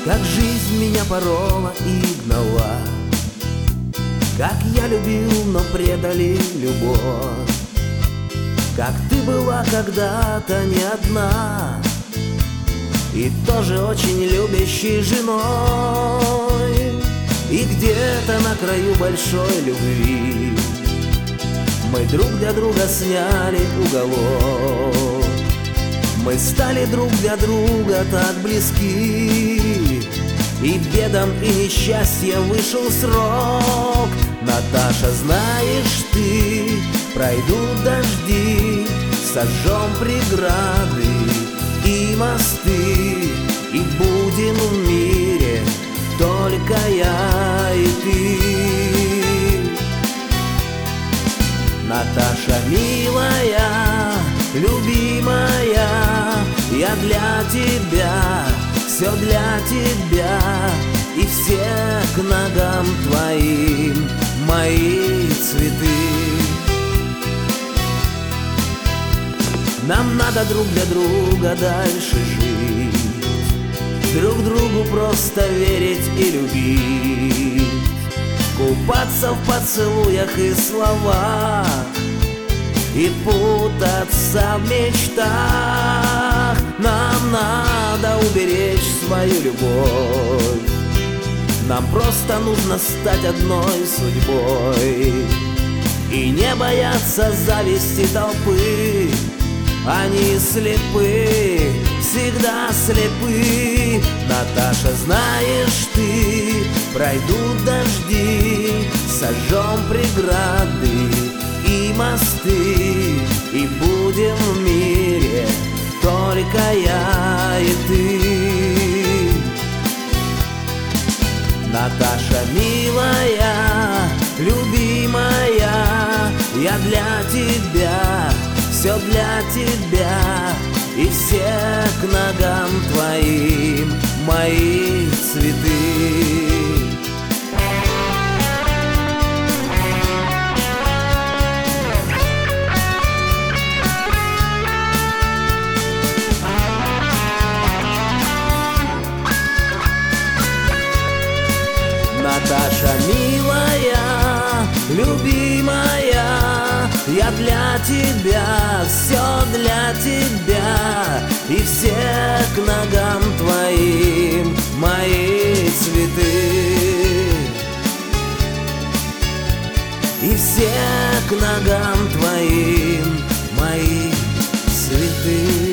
Как жизнь меня порола и гнала, как я любил, но предали любовь. Как ты была когда-то не одна, и тоже очень любящей женой. И где-то на краю большой любви мы друг для друга сняли уголок. Мы стали друг для друга так близки, и бедам и несчастьям вышел срок. Наташа, знаешь ты, пройдут дожди, сожжем преграды и мосты, и будем в мире только я и ты. Наташа, милая, любимая, я для тебя, все для тебя, и все к ногам твоим мои цветы. Нам надо друг для друга дальше жить, друг другу просто верить и любить, купаться в поцелуях и словах, и путаться в мечтах. Нам надо уберечь свою любовь, нам просто нужно стать одной судьбой и не бояться зависти толпы. Они слепы, всегда слепы. Наташа, знаешь ты, пройдут дожди, сожжем преграды и мосты, и будем в мире только я и ты. Наташа, милая, любимая, я для тебя, все для тебя, и все к ногам твоим мои цветы. Наташа, милая, любимая, я для тебя, все для тебя, и все к ногам твоим мои цветы. И все к ногам твоим мои цветы.